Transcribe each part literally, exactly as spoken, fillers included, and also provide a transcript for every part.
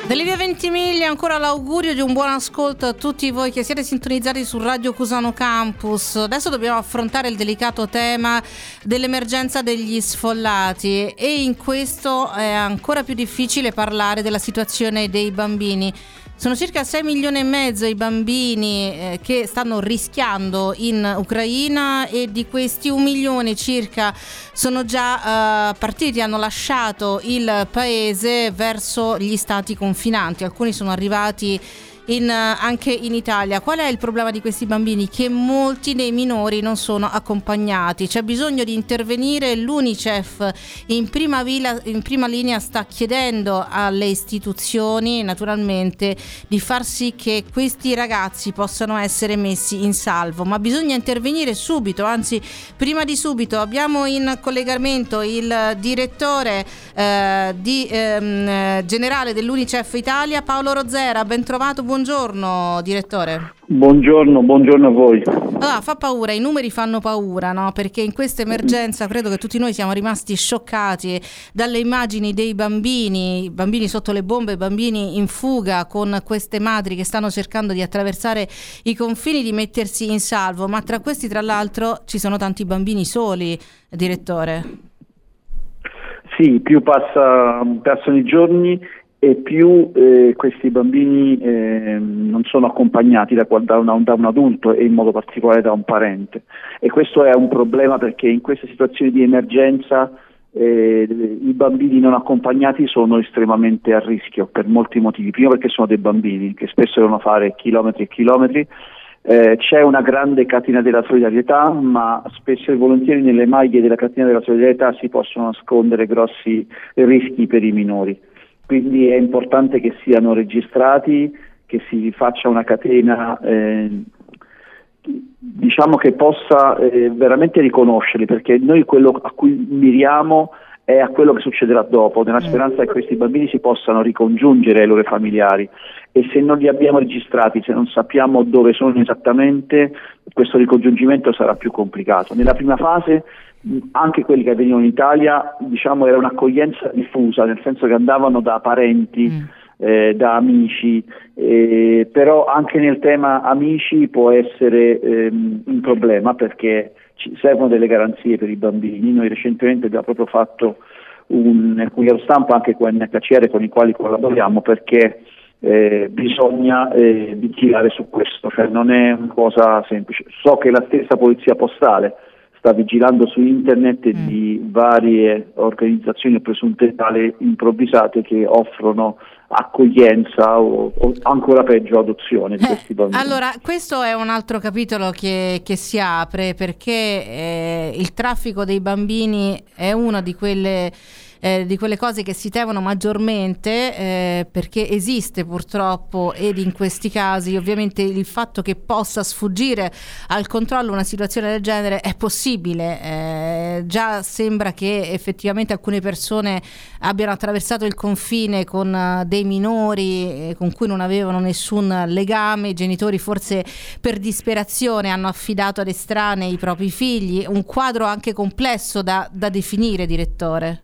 Dalle vie Ventimiglia ancora l'augurio di un buon ascolto a tutti voi che siete sintonizzati su Radio Cusano Campus. Adesso dobbiamo affrontare il delicato tema dell'emergenza degli sfollati e in questo è ancora più difficile parlare della situazione dei bambini. Sono circa sei milioni e mezzo i bambini eh, che stanno rischiando in Ucraina e di questi un milione circa sono già eh, partiti, hanno lasciato il paese verso gli stati confinanti. Alcuni sono arrivati in, anche in Italia. Qual è il problema di questi bambini? Che molti dei minori non sono accompagnati. C'è bisogno di intervenire. L'UNICEF in prima, vila, in prima linea sta chiedendo alle istituzioni naturalmente di far sì che questi ragazzi possano essere messi in salvo, ma bisogna intervenire subito, anzi prima di subito. Abbiamo in collegamento il direttore eh, di, ehm, generale dell'UNICEF Italia, Paolo Rozera. Ben trovato, buongiorno direttore. Buongiorno, buongiorno a voi. Allora, fa paura, i numeri fanno paura, no? Perché in questa emergenza credo che tutti noi siamo rimasti scioccati dalle immagini dei bambini, bambini sotto le bombe, bambini in fuga con queste madri che stanno cercando di attraversare i confini, di mettersi in salvo, ma tra questi tra l'altro ci sono tanti bambini soli, direttore. Sì, più passa, passano i giorni e più eh, questi bambini eh, non sono accompagnati da, da, una, da un adulto e in modo particolare da un parente, e questo è un problema perché in queste situazioni di emergenza eh, i bambini non accompagnati sono estremamente a rischio per molti motivi. Prima perché sono dei bambini che spesso devono fare chilometri e chilometri, eh, c'è una grande catena della solidarietà, ma spesso e volentieri nelle maglie della catena della solidarietà si possono nascondere grossi rischi per i minori. Quindi è importante che siano registrati, che si faccia una catena eh, diciamo che possa eh, veramente riconoscerli, perché noi quello a cui miriamo è a quello che succederà dopo, nella speranza che questi bambini si possano ricongiungere ai loro familiari, e se non li abbiamo registrati, se non sappiamo dove sono esattamente, questo ricongiungimento sarà più complicato. Nella prima fase anche quelli che venivano in Italia, diciamo, era un'accoglienza diffusa, nel senso che andavano da parenti, mm. eh, da amici, eh, però anche nel tema amici può essere ehm, un problema, perché ci servono delle garanzie per i bambini. Noi recentemente abbiamo proprio fatto un comunicato stampa anche con N H C R, con i quali collaboriamo, perché eh, bisogna eh, vigilare su questo, cioè non è una cosa semplice. So che la stessa polizia postale sta vigilando su internet mm. di varie organizzazioni presunte tali improvvisate che offrono accoglienza o, o ancora peggio adozione di eh, questi bambini. Allora, questo è un altro capitolo che, che si apre, perché eh, il traffico dei bambini è una di quelle Eh, di quelle cose che si temono maggiormente, eh, perché esiste purtroppo, ed in questi casi ovviamente il fatto che possa sfuggire al controllo una situazione del genere è possibile. Eh, già sembra che effettivamente alcune persone abbiano attraversato il confine con uh, dei minori eh, con cui non avevano nessun legame. I genitori forse per disperazione hanno affidato ad estranei i propri figli. Un quadro anche complesso da, da definire, direttore.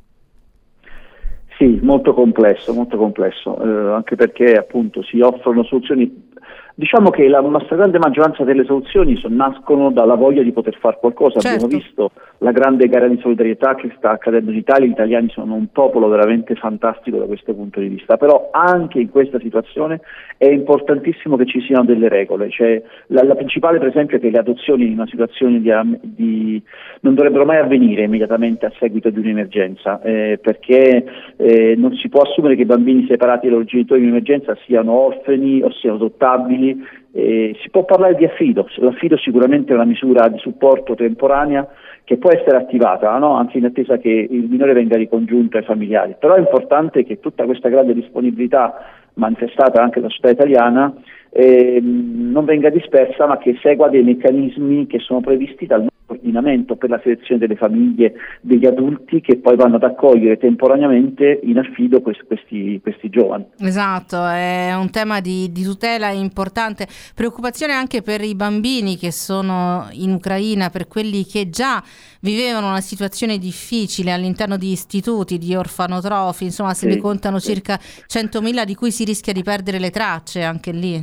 Sì, molto complesso, molto complesso, eh, anche perché appunto si offrono soluzioni. Diciamo che la, la stragrande maggioranza delle soluzioni sono, nascono dalla voglia di poter fare qualcosa. Certo. Abbiamo visto la grande gara di solidarietà che sta accadendo in Italia. Gli italiani sono un popolo veramente fantastico da questo punto di vista, però anche in questa situazione è importantissimo che ci siano delle regole. Cioè, la, la principale per esempio è che le adozioni in una situazione di, di non dovrebbero mai avvenire immediatamente a seguito di un'emergenza, eh, perché eh, non si può assumere che i bambini separati dai loro genitori in emergenza siano orfani o siano adottabili. Eh, si può parlare di affido. L'affido sicuramente è una misura di supporto temporanea che può essere attivata, no? Anche in attesa che il minore venga ricongiunto ai familiari, però è importante che tutta questa grande disponibilità manifestata anche dalla società italiana eh, non venga dispersa, ma che segua dei meccanismi che sono previsti dal coordinamento per la selezione delle famiglie degli adulti che poi vanno ad accogliere temporaneamente in affido questi, questi, questi giovani. Esatto, è un tema di, di tutela importante, preoccupazione anche per i bambini che sono in Ucraina, per quelli che già vivevano una situazione difficile all'interno di istituti, di orfanotrofi, insomma se sì, ne contano sì. circa centomila di cui si rischia di perdere le tracce anche lì.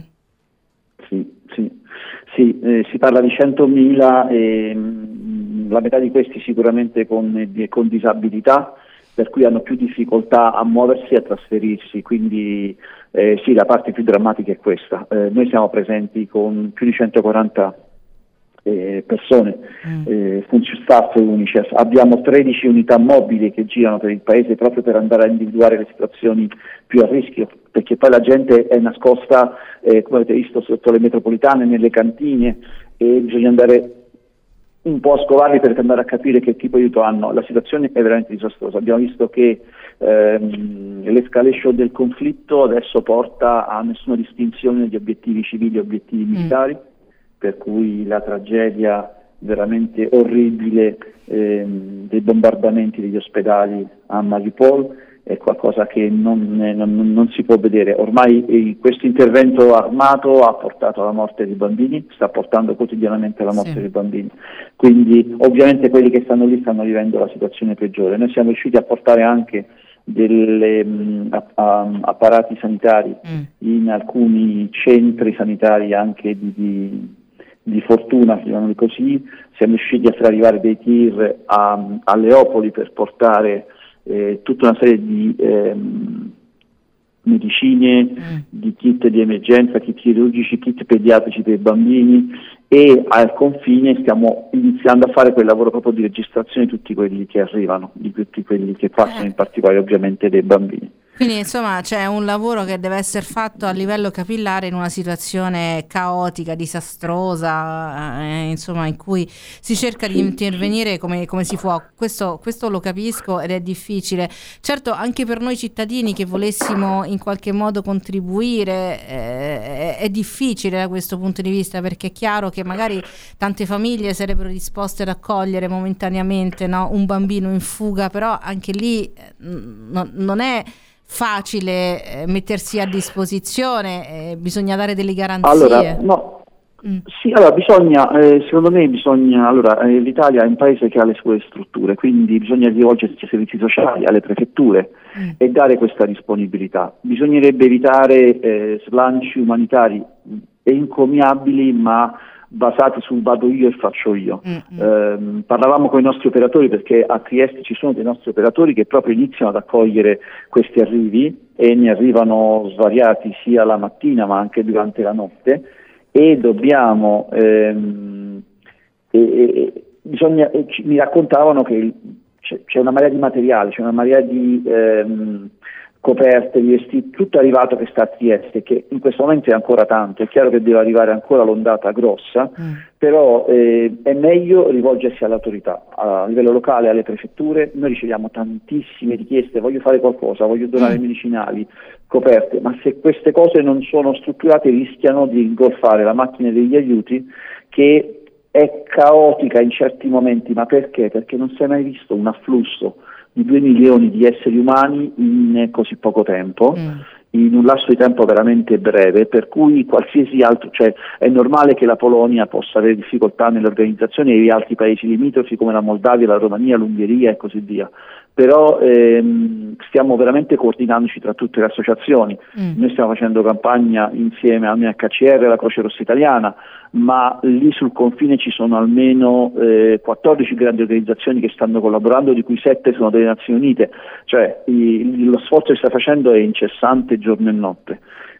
Sì, sì, sì eh, si parla di centomila e mh, la metà di questi sicuramente con, con disabilità, per cui hanno più difficoltà a muoversi e a trasferirsi, quindi eh, sì, la parte più drammatica è questa. Eh, noi siamo presenti con più di centoquaranta eh, persone, mm. eh, staff Unicef, abbiamo tredici unità mobili che girano per il paese proprio per andare a individuare le situazioni più a rischio, perché poi la gente è nascosta, eh, come avete visto, sotto le metropolitane, nelle cantine, e bisogna andare un po' a scovarli per andare a capire che tipo di aiuto hanno. La situazione è veramente disastrosa. Abbiamo visto che ehm, l'escalation del conflitto adesso porta a nessuna distinzione negli obiettivi civili e obiettivi militari, mm. per cui la tragedia veramente orribile ehm, dei bombardamenti degli ospedali a Mariupol è qualcosa che non, non, non si può vedere. Ormai eh, questo intervento armato ha portato alla morte dei bambini, sta portando quotidianamente alla morte sì. dei bambini, quindi ovviamente quelli che stanno lì stanno vivendo la situazione peggiore. Noi siamo riusciti a portare anche delle mh, a, a, apparati sanitari mm. in alcuni centri sanitari anche di, di, di fortuna, chiamiamoli così. Siamo riusciti a far arrivare dei tir a, a Leopoli per portare Eh, tutta una serie di ehm, medicine, mm. di kit di emergenza, kit chirurgici, kit pediatrici per i bambini, e al confine stiamo iniziando a fare quel lavoro proprio di registrazione di tutti quelli che arrivano, di tutti quelli che passano, in particolare ovviamente dei bambini. Quindi insomma c'è un lavoro che deve essere fatto a livello capillare in una situazione caotica, disastrosa, eh, insomma in cui si cerca di intervenire come, come si può. Questo, questo lo capisco ed è difficile. Certo anche per noi cittadini che volessimo in qualche modo contribuire eh, è, è difficile da questo punto di vista, perché è chiaro che magari tante famiglie sarebbero disposte ad accogliere momentaneamente, no, un bambino in fuga, però anche lì no, non è facile eh, mettersi a disposizione, eh, bisogna dare delle garanzie. Allora, no, mm. sì, allora bisogna, eh, secondo me bisogna, allora eh, l'Italia è un paese che ha le sue strutture, quindi bisogna rivolgersi ai servizi sociali, alle prefetture mm. e dare questa disponibilità. Bisognerebbe evitare eh, slanci umanitari encomiabili ma basati sul vado io e faccio io. Mm-hmm. Eh, parlavamo con i nostri operatori, perché a Trieste ci sono dei nostri operatori che proprio iniziano ad accogliere questi arrivi, e ne arrivano svariati sia la mattina ma anche durante la notte, e dobbiamo ehm, e, e, bisogna, e ci, mi raccontavano che il, c'è, c'è una marea di materiale, c'è una marea di ehm, coperte, di vestiti, tutto arrivato che sta a Trieste, che in questo momento è ancora tanto. È chiaro che deve arrivare ancora l'ondata grossa, mm. però eh, è meglio rivolgersi all'autorità, a livello locale, alle prefetture. Noi riceviamo tantissime richieste: voglio fare qualcosa, voglio donare mm. medicinali, coperte, ma se queste cose non sono strutturate rischiano di ingolfare la macchina degli aiuti, che è caotica in certi momenti. Ma perché? Perché non si è mai visto un afflusso di due milioni di esseri umani in così poco tempo, mm. in un lasso di tempo veramente breve, per cui qualsiasi altro, cioè è normale che la Polonia possa avere difficoltà nell'organizzazione, e gli altri paesi limitrofi come la Moldavia, la Romania, l'Ungheria e così via, però ehm, stiamo veramente coordinandoci tra tutte le associazioni. Mm. Noi stiamo facendo campagna insieme al M H C R e alla Croce Rossa Italiana, ma lì sul confine ci sono almeno eh, quattordici grandi organizzazioni che stanno collaborando, di cui sette sono delle Nazioni Unite, cioè i, lo sforzo che sta facendo è incessante giorno e notte.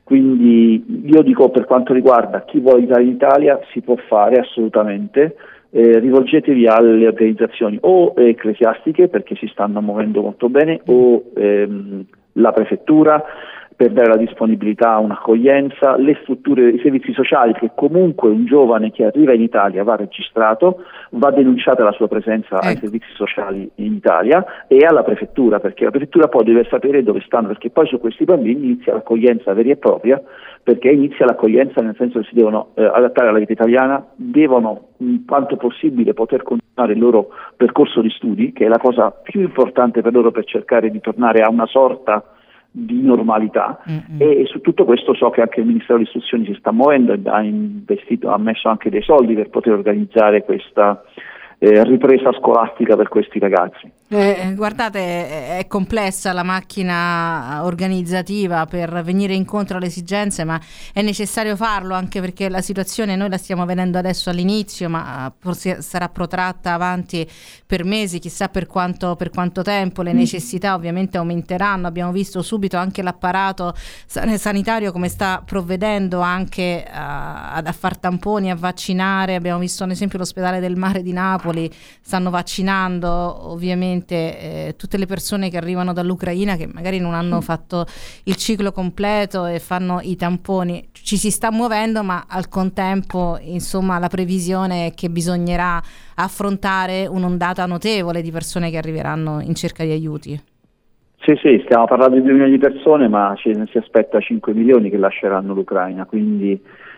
Quindi io dico, per quanto riguarda chi vuole aiutare l'Italia, si può fare assolutamente. Eh, rivolgetevi alle organizzazioni o ecclesiastiche, perché si stanno muovendo molto bene, o ehm, la prefettura, per dare la disponibilità a un'accoglienza, le strutture, i servizi sociali, che comunque un giovane che arriva in Italia va registrato, va denunciata la sua presenza ecco. ai servizi sociali in Italia e alla prefettura, perché la prefettura poi deve sapere dove stanno, perché poi su questi bambini inizia l'accoglienza vera e propria, perché inizia l'accoglienza nel senso che si devono eh, adattare alla vita italiana, devono in quanto possibile poter continuare il loro percorso di studi, che è la cosa più importante per loro per cercare di tornare a una sorta di normalità. Mm-hmm. E su tutto questo so che anche il Ministero dell'Istruzione si sta muovendo e ha investito, ha messo anche dei soldi per poter organizzare questa eh, ripresa scolastica per questi ragazzi. Eh, guardate, è complessa la macchina organizzativa per venire incontro alle esigenze, ma è necessario farlo, anche perché la situazione noi la stiamo vedendo adesso all'inizio, ma forse sarà protratta avanti per mesi, chissà per quanto, per quanto tempo. Le necessità ovviamente aumenteranno. Abbiamo visto subito anche l'apparato sanitario come sta provvedendo anche a, a far tamponi, a vaccinare. Abbiamo visto ad esempio l'ospedale del Mare di Napoli, stanno vaccinando ovviamente Eh, tutte le persone che arrivano dall'Ucraina, che magari non hanno fatto il ciclo completo e fanno i tamponi. Ci si sta muovendo, ma al contempo insomma la previsione è che bisognerà affrontare un'ondata notevole di persone che arriveranno in cerca di aiuti. Sì, sì, stiamo parlando di due milioni di persone, ma ci, si aspetta cinque milioni che lasceranno l'Ucraina, quindi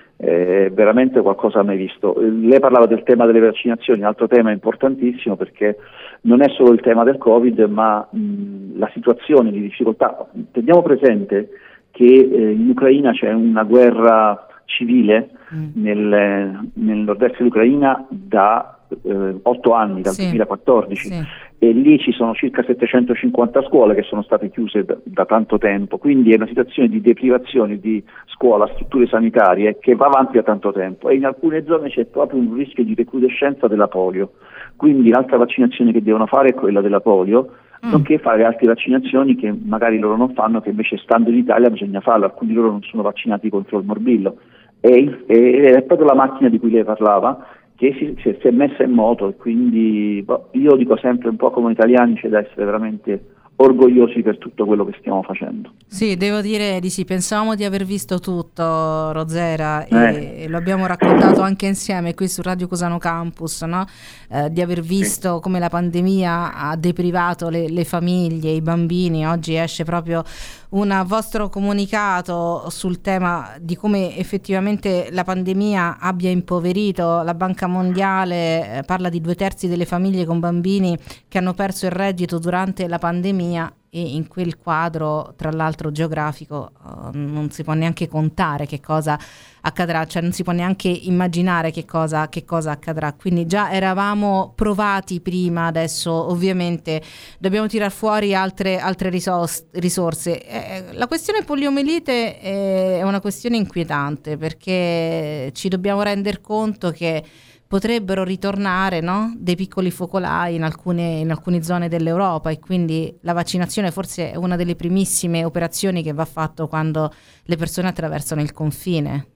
è veramente qualcosa mai visto. Lei parlava del tema delle vaccinazioni, un altro tema importantissimo, perché non è solo il tema del Covid, ma mh, la situazione di difficoltà. Teniamo presente che eh, in Ucraina c'è una guerra civile mm. nel, nel nord-est dell'Ucraina da eh, otto anni, dal sì. duemilaquattordici, sì. e lì ci sono circa settecentocinquanta scuole che sono state chiuse da, da tanto tempo, quindi è una situazione di deprivazione di scuola, strutture sanitarie che va avanti da tanto tempo, e in alcune zone c'è proprio un rischio di recrudescenza della polio. Quindi l'altra vaccinazione che devono fare è quella della polio, mm. nonché fare altre vaccinazioni che magari loro non fanno, che invece stando in Italia bisogna farlo. Alcuni di loro non sono vaccinati contro il morbillo. E, e, è proprio la macchina di cui lei parlava che si, si, si è messa in moto, e quindi boh, io dico sempre, un po' come italiani c'è da essere veramente orgogliosi per tutto quello che stiamo facendo. Sì, devo dire di sì, pensavamo di aver visto tutto, Rozera, eh. e lo abbiamo raccontato anche insieme qui su Radio Cusano Campus, no? Eh, di aver visto sì. come la pandemia ha deprivato le, le famiglie, i bambini. Oggi esce proprio un vostro comunicato sul tema di come effettivamente la pandemia abbia impoverito. La Banca Mondiale eh, parla di due terzi delle famiglie con bambini che hanno perso il reddito durante la pandemia, e in quel quadro, tra l'altro geografico, uh, non si può neanche contare che cosa accadrà, cioè non si può neanche immaginare che cosa, che cosa accadrà. Quindi già eravamo provati prima, adesso ovviamente dobbiamo tirar fuori altre, altre risos- risorse. Eh, la questione poliomielite è una questione inquietante, perché ci dobbiamo rendere conto che potrebbero ritornare, no? dei piccoli focolai in alcune, in alcune zone dell'Europa, e quindi la vaccinazione forse è una delle primissime operazioni che va fatto quando le persone attraversano il confine.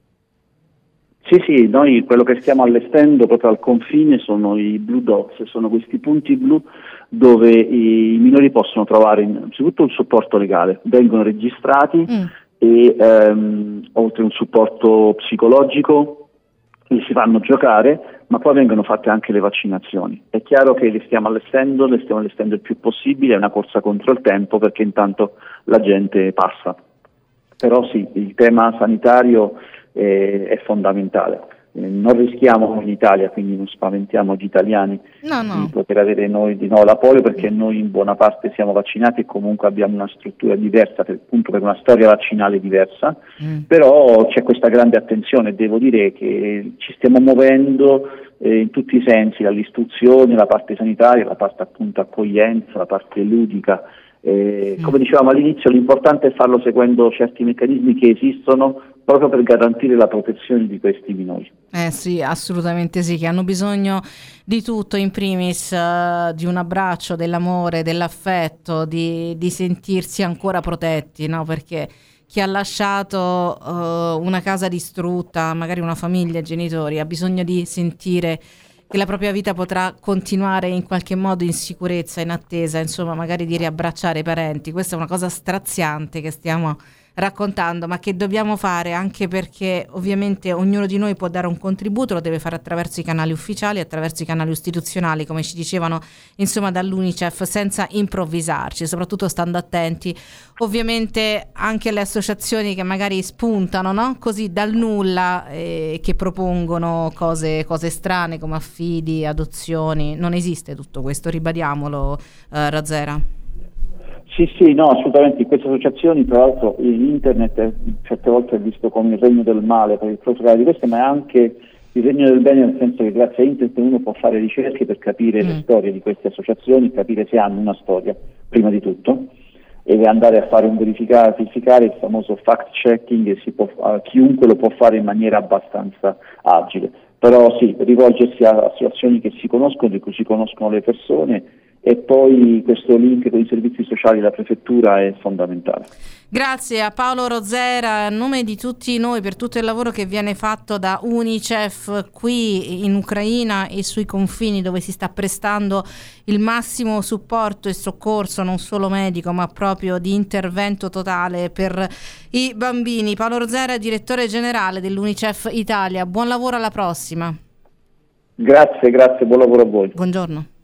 Sì, sì, noi quello che stiamo allestendo proprio al confine sono i Blue Dots, sono questi punti blu dove i minori possono trovare innanzitutto un supporto legale, vengono registrati mm. e ehm, oltre un supporto psicologico li si fanno giocare, ma poi vengono fatte anche le vaccinazioni. È chiaro che le stiamo allestendo, le stiamo allestendo il più possibile, è una corsa contro il tempo, perché intanto la gente passa. Però sì, il tema sanitario eh, è fondamentale. Eh, non rischiamo in Italia, quindi non spaventiamo gli italiani no, no. di poter avere noi di nuovo la polio, perché noi in buona parte siamo vaccinati e comunque abbiamo una struttura diversa, per, appunto per una storia vaccinale diversa, mm. però c'è questa grande attenzione. Devo dire che ci stiamo muovendo eh, in tutti i sensi, dall'istruzione, la parte sanitaria, la parte appunto accoglienza, la parte ludica. Eh, mm. Come dicevamo all'inizio, l'importante è farlo seguendo certi meccanismi che esistono proprio per garantire la protezione di questi minori. Eh sì, assolutamente sì, che hanno bisogno di tutto, in primis uh, di un abbraccio, dell'amore, dell'affetto, di, di sentirsi ancora protetti, no? Perché chi ha lasciato uh, una casa distrutta, magari una famiglia, genitori, ha bisogno di sentire che la propria vita potrà continuare in qualche modo in sicurezza, in attesa, insomma, magari di riabbracciare i parenti. Questa è una cosa straziante che stiamo raccontando, ma che dobbiamo fare anche perché ovviamente ognuno di noi può dare un contributo, lo deve fare attraverso i canali ufficiali, attraverso i canali istituzionali, come ci dicevano insomma dall'Unicef, senza improvvisarci, soprattutto stando attenti ovviamente anche alle associazioni che magari spuntano, no? Così dal nulla, eh, che propongono cose, cose strane come affidi, adozioni. Non esiste tutto questo, ribadiamolo, eh, Rozera. Sì, sì, no, assolutamente. In queste associazioni, tra l'altro, internet è, certe volte è visto come il regno del male per il proliferare di queste, ma è anche il regno del bene, nel senso che grazie a internet uno può fare ricerche per capire mm. le storie di queste associazioni, capire se hanno una storia, prima di tutto, e andare a fare un verificare, verificare il famoso fact checking, e si può, uh, chiunque lo può fare in maniera abbastanza agile. Però sì, rivolgersi a associazioni che si conoscono, di cui si conoscono le persone, e poi questo link con i servizi sociali della prefettura è fondamentale. Grazie a Paolo Rozera, a nome di tutti noi, per tutto il lavoro che viene fatto da Unicef qui in Ucraina e sui confini, dove si sta prestando il massimo supporto e soccorso, non solo medico ma proprio di intervento totale per i bambini. Paolo Rozera, direttore generale dell'Unicef Italia, buon lavoro, alla prossima. Grazie, grazie, buon lavoro a voi. Buongiorno.